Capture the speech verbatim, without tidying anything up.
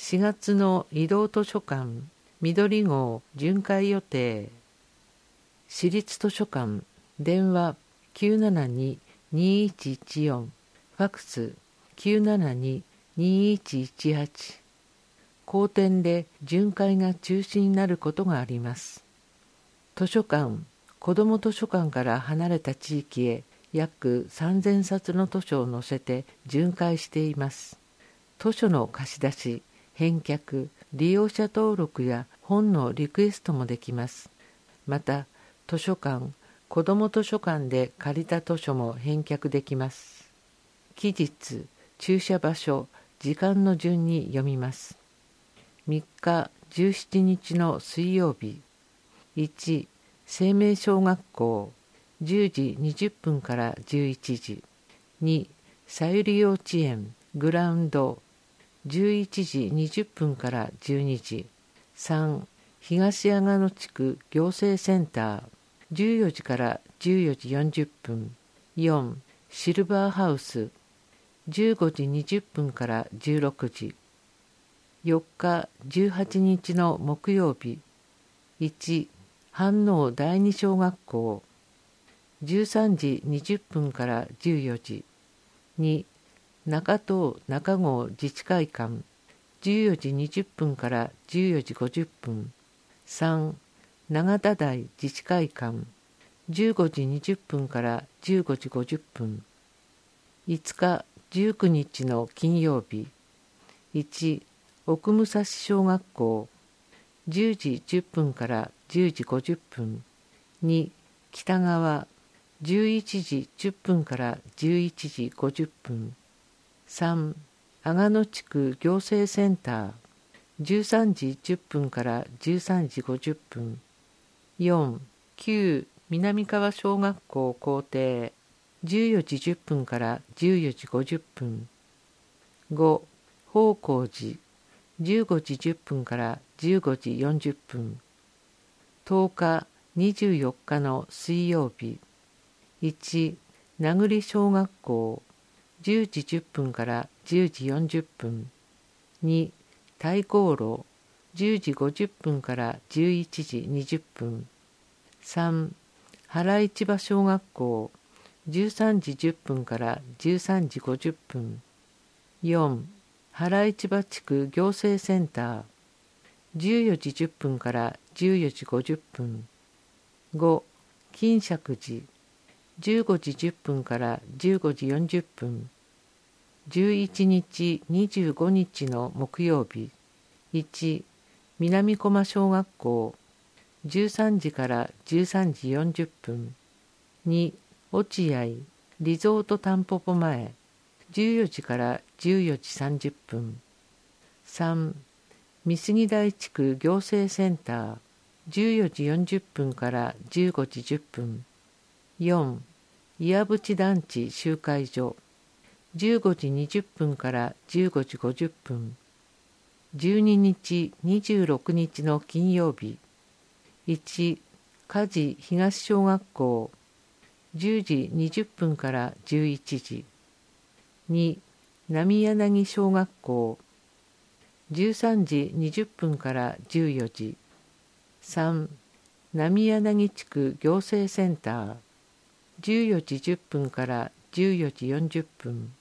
しがつの移動図書館緑号巡回予定。市立図書館電話 きゅうななに にいちいちよん ファクス きゅうななに にいちいちはち。好転で巡回が中止になることがあります。図書館、子ども図書館から離れた地域へ約さんぜんさつの図書を載せて巡回しています。図書の貸し出し、返却、利用者登録や本のリクエストもできます。また、図書館、子ども図書館で借りた図書も返却できます。期日、駐車場所、時間の順に読みます。みっかじゅうしちにちの水曜日。いち、生命小学校じゅうじにじゅっぷんからじゅういちじ。に、さゆり幼稚園グラウンドじゅういちじにじゅっぷんからじゅうにじ。さん、東阿賀野地区行政センターじゅうよじからじゅうよじよんじゅっぷん。よん、シルバーハウスじゅうごじにじゅっぷんからじゅうろくじ。よっかじゅうはちにちの木曜日。いち、飯能第二小学校じゅうさんじにじゅっぷんからじゅうよじ。に、中東中郷自治会館じゅうよじにじゅっぷんからじゅうよじごじゅっぷん。さん、永田台自治会館じゅうごじにじゅっぷんからじゅうごじごじゅっぷん。いつかじゅうくにちの金曜日。いち、奥武蔵小学校じゅうじじゅっぷんからじゅうじごじゅっぷん。に、北川じゅういちじじゅっぷんからじゅういちじごじゅっぷん。さん、阿賀野地区行政センターじゅうさんじじゅっぷんからじゅうさんじごじゅっぷん。よん、旧南川小学校校庭じゅうよじじゅっぷんからじゅうよじごじゅっぷん。ご、宝光寺じゅうごじじゅっぷんからじゅうごじよんじゅっぷん。とおかにじゅうよっかの水曜日。いち、名栗小学校じゅうじじゅっぷんからじゅうじよんじゅっぷん。に、太閤路じゅうじごじゅっぷんからじゅういちじにじゅっぷん。さん、原市場小学校じゅうさんじじゅっぷんからじゅうさんじごじゅっぷん。よん、原市場地区行政センターじゅうよじじゅっぷんからじゅうよじごじゅっぷん。ご、金石寺じゅうごじじゅっぷんからじゅうごじよんじゅっぷん。じゅういちにちにじゅうごにちの木曜日。いち、南駒小学校じゅうさんじからじゅうさんじよんじゅっぷん。に、落合リゾートタンポポ前じゅうよじからじゅうよじさんじゅっぷん。さん、美杉台地区行政センターじゅうよじよんじゅっぷんからじゅうごじじゅっぷん。よん、岩淵団地集会所じゅうごじにじゅっぷんからじゅうごじごじゅっぷん。じゅうににちにじゅうろくにちの金曜日。いち、梶東小学校じゅうじにじゅっぷんからじゅういちじ。に、浪柳小学校じゅうさんじにじゅっぷんからじゅうよじ。さん、浪柳地区行政センターじゅうよじじゅっぷんからじゅうよじよんじゅっぷん。